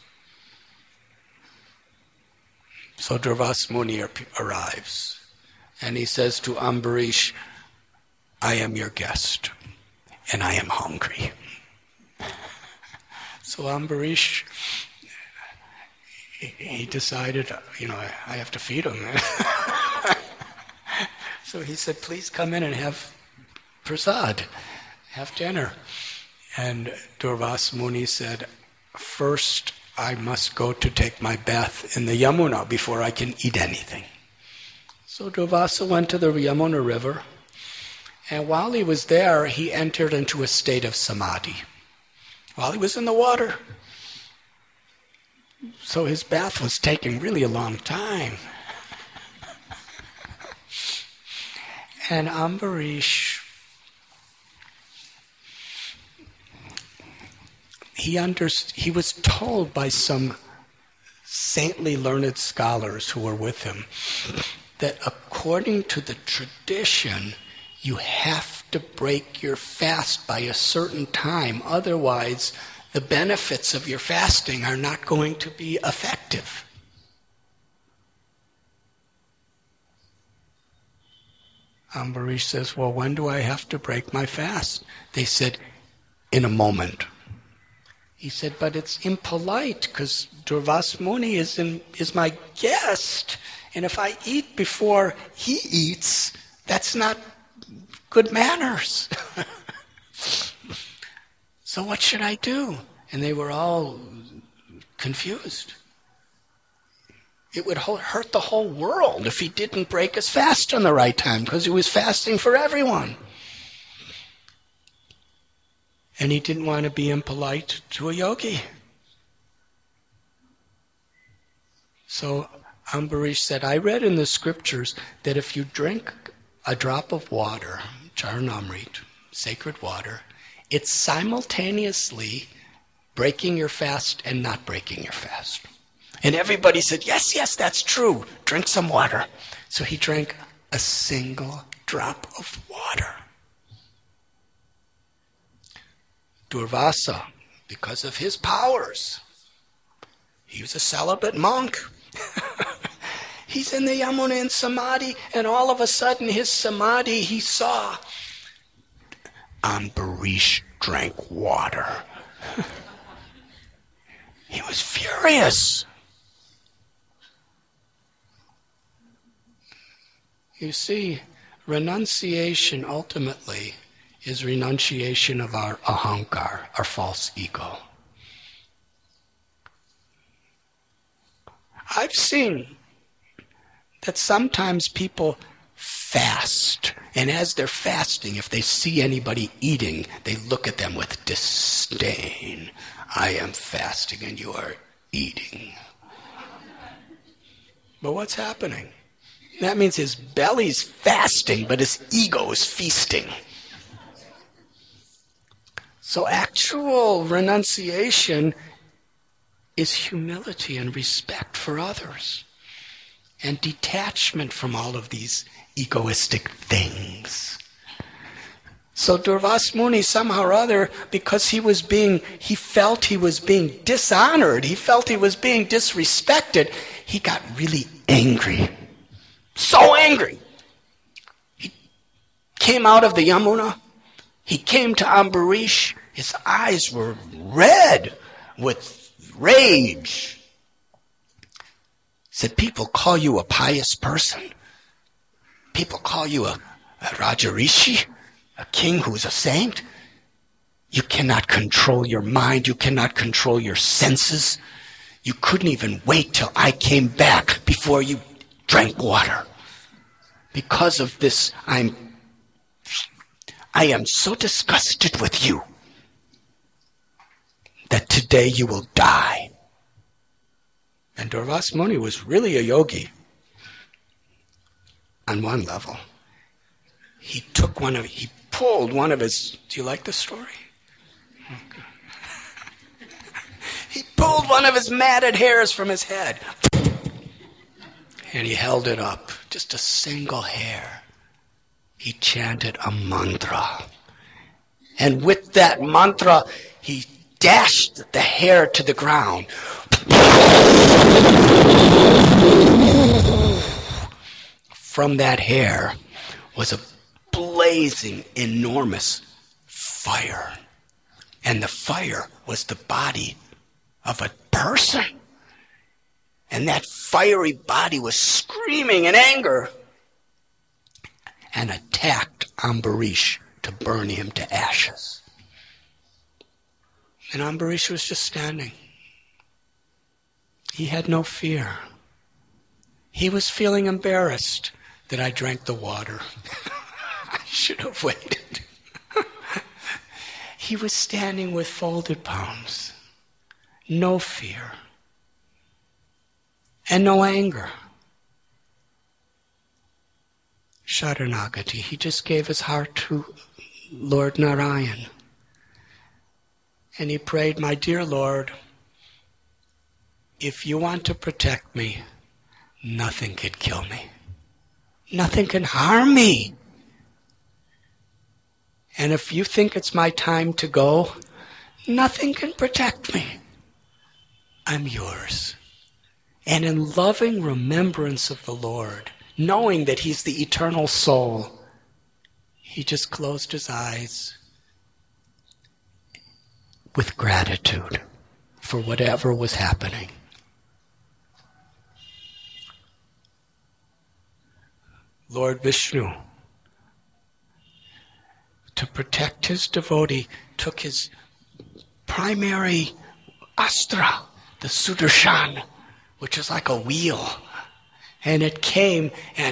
So Durvasa Muni arrives, and he says to Ambarish, I am your guest, and I am hungry. So Ambarish, he decided, you know, I have to feed him. So he said, please come in and have prasad, have dinner. And Durvasa Muni said, first I must go to take my bath in the Yamuna before I can eat anything. So Durvasa went to the Yamuna river, and while he was there, he entered into a state of samadhi. While he was in the water. So his bath was taking really a long time. And Ambarish, he, underst- he was told by some saintly learned scholars who were with him that according to the tradition, you have to break your fast by a certain time. Otherwise, the benefits of your fasting are not going to be effective. Ambarish says, well, when do I have to break my fast? They said, in a moment. He said, but it's impolite because Durvas Muni is, in, is my guest. And if I eat before he eats, that's not good manners. So what should I do? And they were all confused. It would hurt the whole world if he didn't break his fast on the right time because he was fasting for everyone. And he didn't want to be impolite to a yogi. So Ambarish said, I read in the scriptures that if you drink a drop of water, Charanamrit, sacred water, it's simultaneously breaking your fast and not breaking your fast. And everybody said, yes, yes, that's true. Drink some water. So he drank a single drop of water. Durvasa, because of his powers, he was a celibate monk. He's in the Yamuna in Samadhi, and all of a sudden his Samadhi, he saw Ambarish drank water. He was furious. You see, renunciation ultimately is renunciation of our ahankar, our false ego. I've seen that sometimes people fast, and as they're fasting, if they see anybody eating, they look at them with disdain. I am fasting and you are eating. But what's happening? That means his belly's fasting, but his ego is feasting. So actual renunciation is humility and respect for others and detachment from all of these egoistic things. So Durvas Muni, somehow or other, because he was being, he felt he was being dishonored, he felt he was being disrespected, he got really angry. So angry. He came out of the Yamuna. He came to Ambarish. His eyes were red with rage. He said, people call you a pious person. People call you a, a Rajarishi, a king who's a saint. You cannot control your mind. You cannot control your senses. You couldn't even wait till I came back before you drank water. Because of this, I'm, I am so disgusted with you that today you will die. And Durvas Muni was really a yogi on one level. He took one of, he pulled one of his, do you like the story? Okay. He pulled one of his matted hairs from his head. And he held it up, just a single hair. He chanted a mantra. And with that mantra, he dashed the hair to the ground. From that hair was a blazing, enormous fire. And the fire was the body of a person. And that fiery body was screaming in anger and attacked Ambarish to burn him to ashes. And Ambarish was just standing. He had no fear. He was feeling embarrassed that I drank the water. I should have waited. He was standing with folded palms, no fear. And no anger. Sharanagati. He just gave his heart to Lord Narayan. And he prayed, my dear Lord, if you want to protect me, nothing can kill me. Nothing can harm me. And if you think it's my time to go, nothing can protect me. I'm yours. And in loving remembrance of the Lord, knowing that he's the eternal soul, he just closed his eyes with gratitude for whatever was happening. Lord Vishnu, to protect his devotee, took his primary astra, the Sudarshan, which is like a wheel. And it came and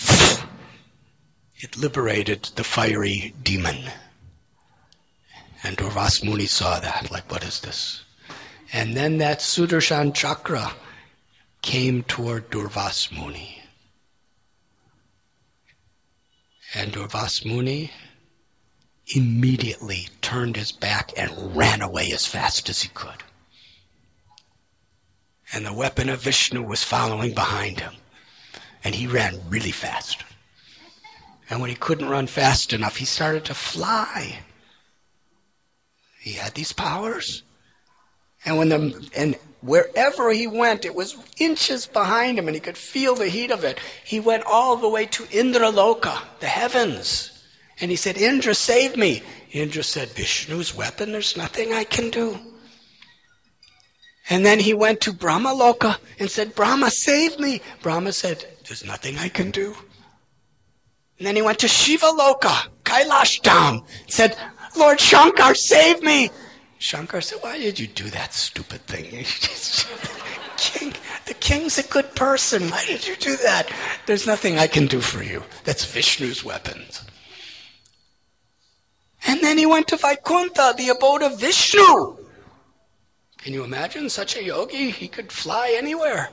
it liberated the fiery demon. And Durvas Muni saw that, like, what is this? And then that Sudarshan chakra came toward Durvas Muni. And Durvas Muni immediately turned his back and ran away as fast as he could. And the weapon of Vishnu was following behind him. And he ran really fast. And when he couldn't run fast enough, he started to fly. He had these powers. And when the and wherever he went, it was inches behind him, and he could feel the heat of it. He went all the way to Indraloka, the heavens. And he said, Indra, save me. Indra said, Vishnu's weapon, there's nothing I can do. And then he went to Brahmaloka and said, Brahma, save me. Brahma said, there's nothing I can do. And then he went to Shivaloka, Kailash Dham, said, Lord Shankar, save me. Shankar said, why did you do that stupid thing? King, the king's a good person. Why did you do that? There's nothing I can do for you. That's Vishnu's weapons. And then he went to Vaikuntha, the abode of Vishnu. Can you imagine such a yogi? He could fly anywhere.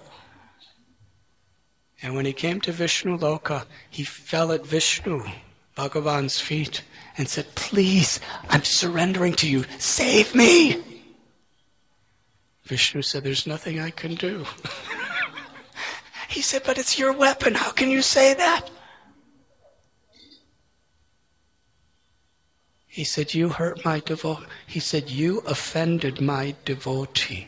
And when he came to Vishnu Loka, he fell at Vishnu, Bhagavan's feet, and said, please, I'm surrendering to you. Save me. Vishnu said, there's nothing I can do. He said, but it's your weapon. How can you say that? He said, you hurt my devotee. He said, you offended my devotee.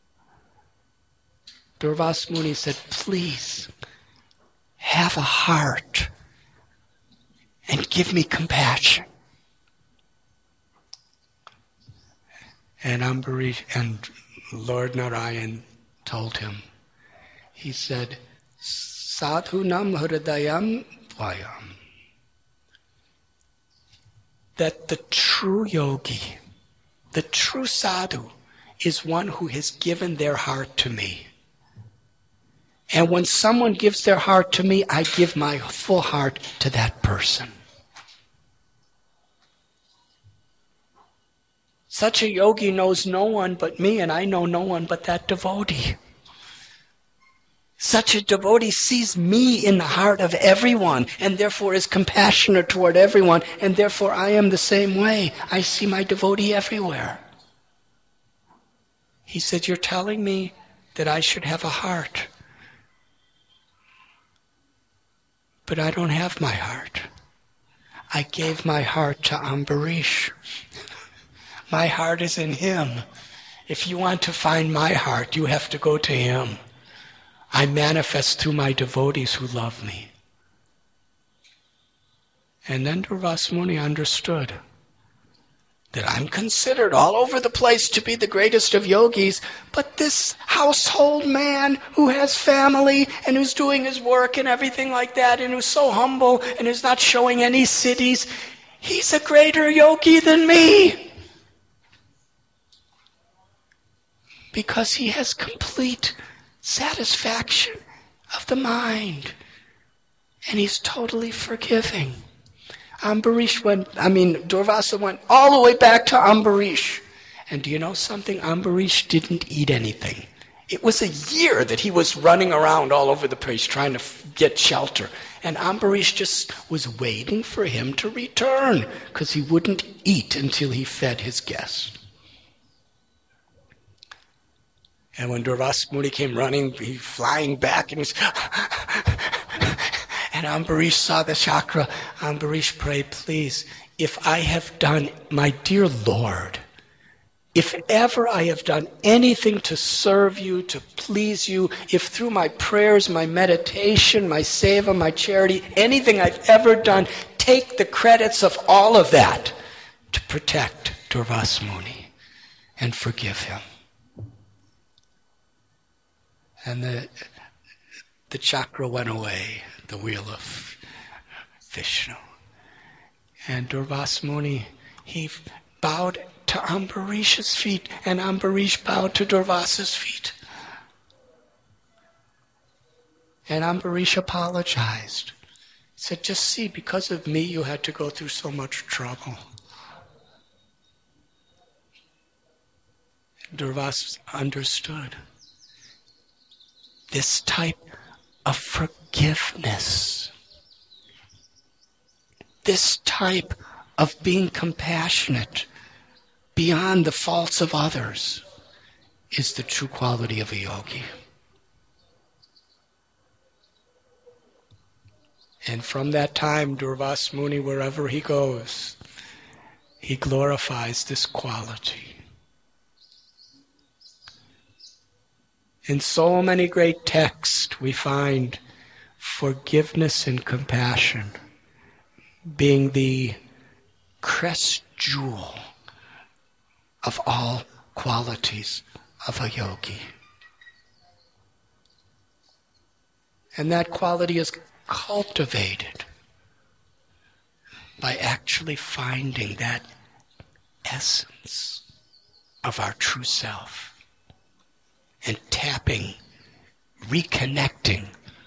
Durvas Muni said, please, have a heart and give me compassion. And Ambarish and Lord Narayan told him, he said, Sadhunam hridayam vayam. That the true yogi, the true sadhu, is one who has given their heart to me. And when someone gives their heart to me, I give my full heart to that person. Such a yogi knows no one but me, and I know no one but that devotee. Such a devotee sees me in the heart of everyone, and therefore is compassionate toward everyone, and therefore I am the same way. I see my devotee everywhere. He said, you're telling me that I should have a heart. But I don't have my heart. I gave my heart to Ambarish. My heart is in him. If you want to find my heart, you have to go to him. I manifest through my devotees who love me. And then Durvas Muni understood that I'm considered all over the place to be the greatest of yogis, but this household man who has family and who's doing his work and everything like that, and who's so humble and is not showing any cities, he's a greater yogi than me. Because he has complete satisfaction of the mind. And he's totally forgiving. Ambarish went, I mean, Durvasa went all the way back to Ambarish. And do you know something? Ambarish didn't eat anything. It was a year that he was running around all over the place trying to f- get shelter. And Ambarish just was waiting for him to return because he wouldn't eat until he fed his guest. And when Durvasa Muni came running, he flying back, and he's and Ambarish saw the chakra. Ambarish prayed, please, if I have done, my dear Lord, if ever I have done anything to serve you, to please you, if through my prayers, my meditation, my seva, my charity, anything I've ever done, take the credits of all of that to protect Durvasa Muni and forgive him. And the, the chakra went away, the wheel of Vishnu. And Durvasa Muni, he bowed to Ambarish's feet, and Ambarish bowed to Durvasa's feet. And Ambarish apologized. He said, just see, because of me you had to go through so much trouble. Durvasa understood. This type of forgiveness, this type of being compassionate beyond the faults of others is the true quality of a yogi. And from that time, Durvasa Muni, wherever he goes, he glorifies this quality. In so many great texts, we find forgiveness and compassion being the crest jewel of all qualities of a yogi. And that quality is cultivated by actually finding that essence of our true self and tapping, reconnecting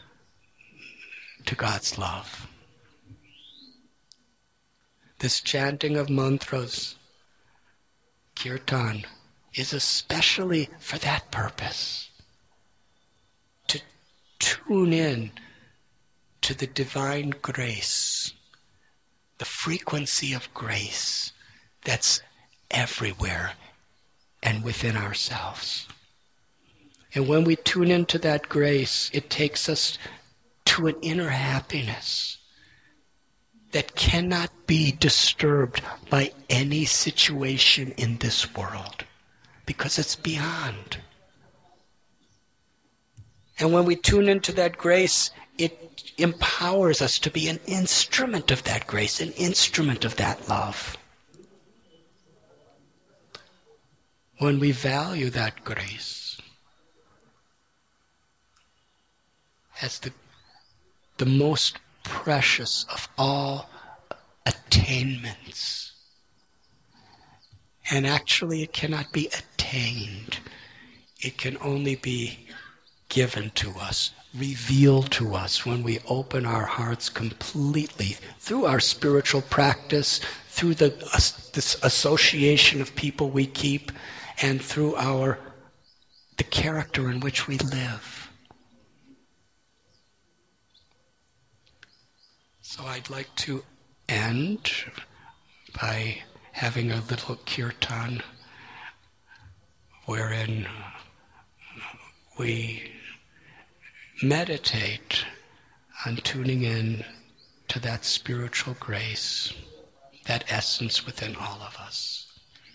to God's love. This chanting of mantras, kirtan, is especially for that purpose. To tune in to the divine grace, the frequency of grace that's everywhere and within ourselves. And when we tune into that grace, it takes us to an inner happiness that cannot be disturbed by any situation in this world, because it's beyond. And when we tune into that grace, it empowers us to be an instrument of that grace, an instrument of that love. When we value that grace as the, the most precious of all attainments. And actually it cannot be attained. It can only be given to us, revealed to us when we open our hearts completely through our spiritual practice, through the uh, this association of people we keep, and through our the character in which we live. So I'd like to end by having a little kirtan wherein we meditate on tuning in to that spiritual grace, that essence within all of us.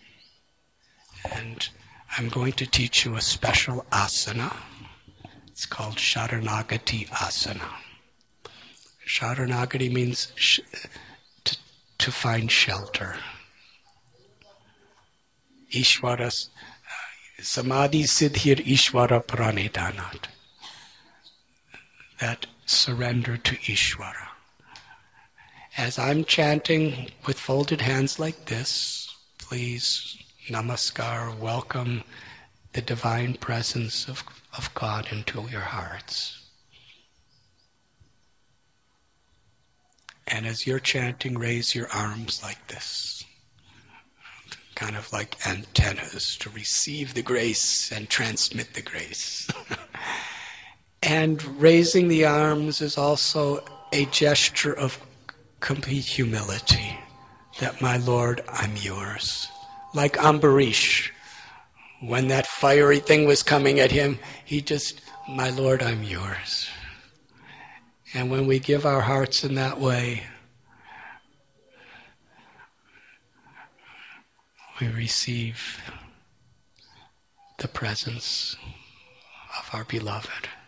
And I'm going to teach you a special asana. It's called Sharanagati Asana. Sharanagati means sh- to, to find shelter. Ishvara, uh, Samadhi Siddhir Ishvara Pranidhanat. That surrender to Ishvara. As I'm chanting with folded hands like this, please, namaskar, welcome the divine presence of, of God into your hearts. And as you're chanting, raise your arms like this. kind of like antennas to receive the grace and transmit the grace. And raising the arms is also a gesture of complete humility, that my Lord, I'm yours. Like Ambarish, when that fiery thing was coming at him, he just, my Lord, I'm yours. And when we give our hearts in that way, we receive the presence of our beloved.